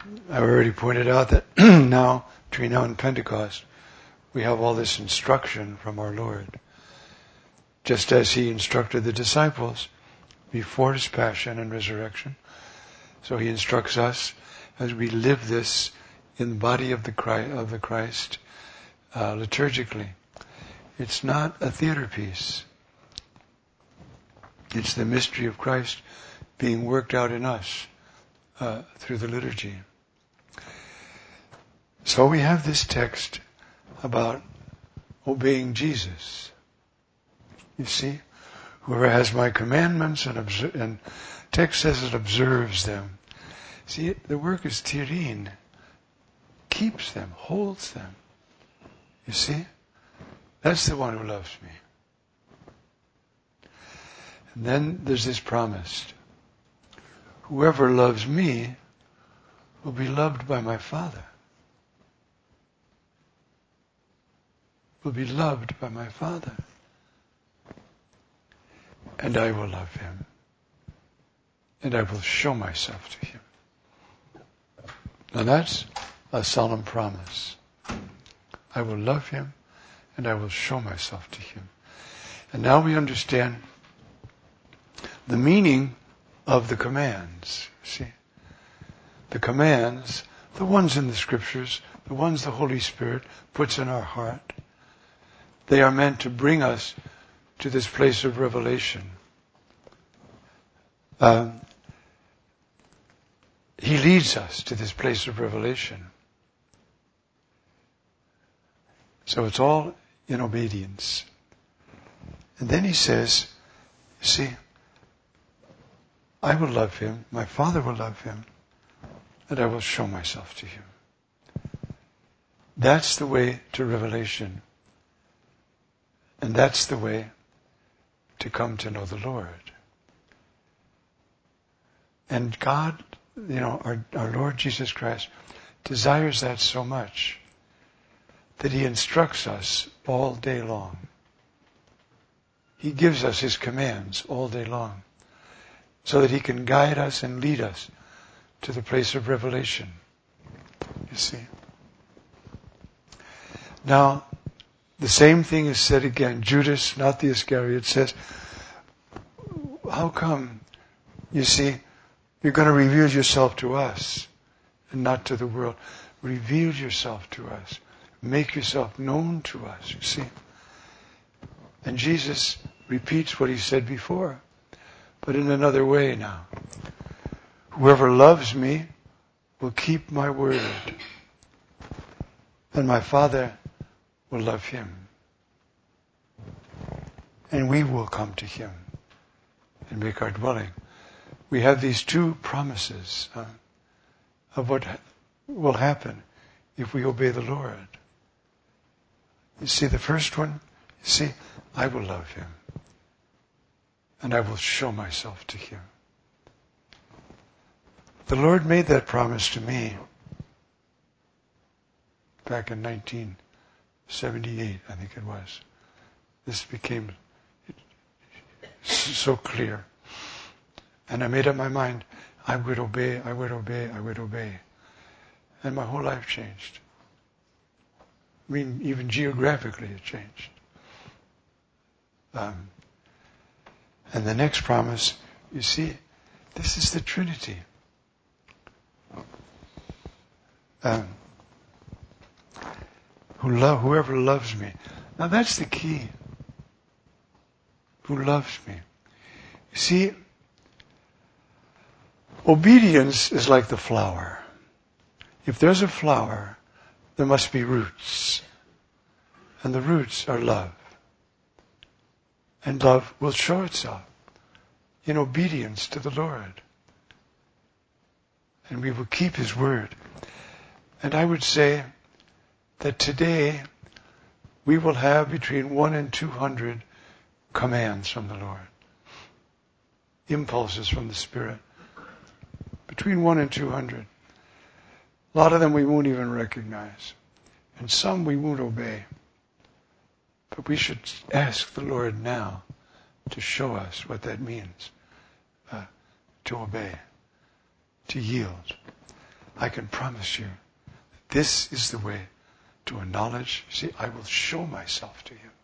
I already pointed out that now, between now and Pentecost, we have all this instruction from our Lord. Just as He instructed the disciples before His passion and resurrection, so He instructs us as we live this in the body of the Christ liturgically. It's not a theater piece. It's the mystery of Christ being worked out in us through the liturgy. So we have this text about obeying Jesus. You see, whoever has my commandments and text says it observes them. See, the work is tirin, keeps them, holds them. You see, that's the one who loves me. And then there's this promise: whoever loves me will be loved by my Father. Will be loved by my Father. And I will love him. And I will show myself to him. Now that's a solemn promise. I will love him and I will show myself to him. And now we understand the meaning of the commands. See? The commands, the ones in the scriptures, the ones the Holy Spirit puts in our heart, they are meant to bring us to this place of revelation. He leads us to this place of revelation. So it's all in obedience. And then he says, see, I will love him, my Father will love him, and I will show myself to him. That's the way to revelation. And that's the way to come to know the Lord. And God, our Lord Jesus Christ desires that so much that he instructs us all day long. He gives us his commands all day long so that he can guide us and lead us to the place of revelation. You see. Now, the same thing is said again. Judas, not the Iscariot, says, how come, you see, you're going to reveal yourself to us and not to the world. Reveal yourself to us. Make yourself known to us, you see. And Jesus repeats what he said before, but in another way now. Whoever loves me will keep my word, and my Father will love him. And we will come to him and make our dwelling. We have these two promises of what will happen if we obey the Lord. You see, the first one, you see, I will love him. And I will show myself to him. The Lord made that promise to me back in 1978, I think it was. This became so clear. And I made up my mind, I would obey, I would obey, I would obey. And my whole life changed. I mean, even geographically it changed. And the next promise, you see, this is the Trinity. Whoever loves me. Now that's the key. Who loves me. You see, obedience is like the flower. If there's a flower, there must be roots. And the roots are love. And love will show itself in obedience to the Lord. And we will keep his word. And I would say that today we will have between 100 and 200 commands from the Lord. Impulses from the Spirit. Between 100 and 200. A lot of them we won't even recognize. And some we won't obey. But we should ask the Lord now to show us what that means. To obey. To yield. I can promise you, this is the way to a knowledge. See, I will show myself to you.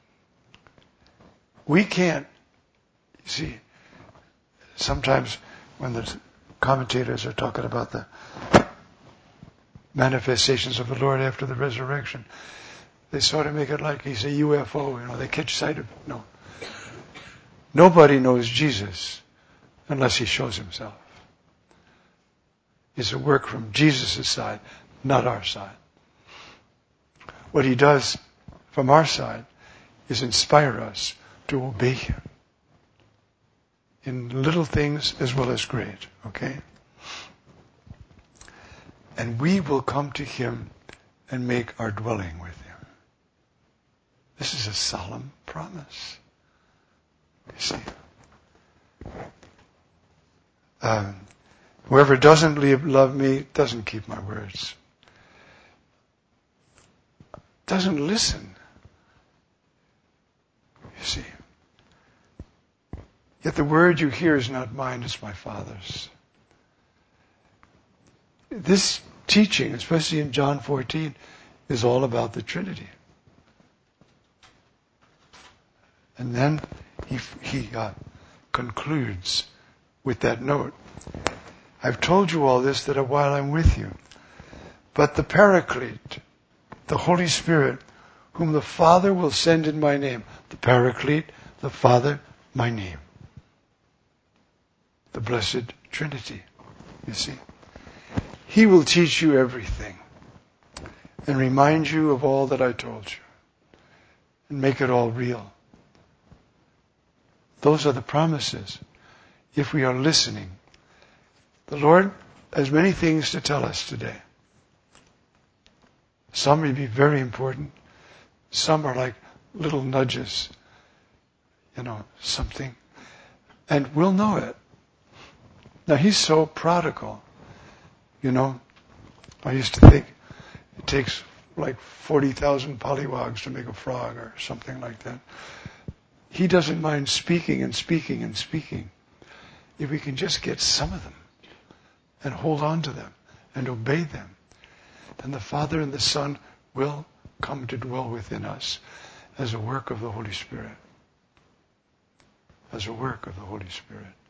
We can't, see, sometimes when the commentators are talking about the manifestations of the Lord after the resurrection, they sort of make it like he's a UFO, they catch sight of it. No. Nobody knows Jesus unless he shows himself. It's a work from Jesus' side, not our side. What he does from our side is inspire us to obey him in little things as well as great, okay? And we will come to him and make our dwelling with him. This is a solemn promise. You see. Whoever doesn't love me doesn't keep my words. Doesn't listen. You see. Yet the word you hear is not mine, it's my Father's. This teaching, especially in John 14, is all about the Trinity. And then he concludes with that note. I've told you all this that while I'm with you. But the Paraclete, the Holy Spirit, whom the Father will send in my name. The Paraclete, the Father, my name. The Blessed Trinity, you see. He will teach you everything and remind you of all that I told you and make it all real. Those are the promises if we are listening. The Lord has many things to tell us today. Some may be very important. Some are like little nudges, something. And we'll know it. Now, he's so prodigal. I used to think it takes like 40,000 pollywogs to make a frog or something like that. He doesn't mind speaking and speaking and speaking. If we can just get some of them and hold on to them and obey them, then the Father and the Son will come to dwell within us as a work of the Holy Spirit. As a work of the Holy Spirit.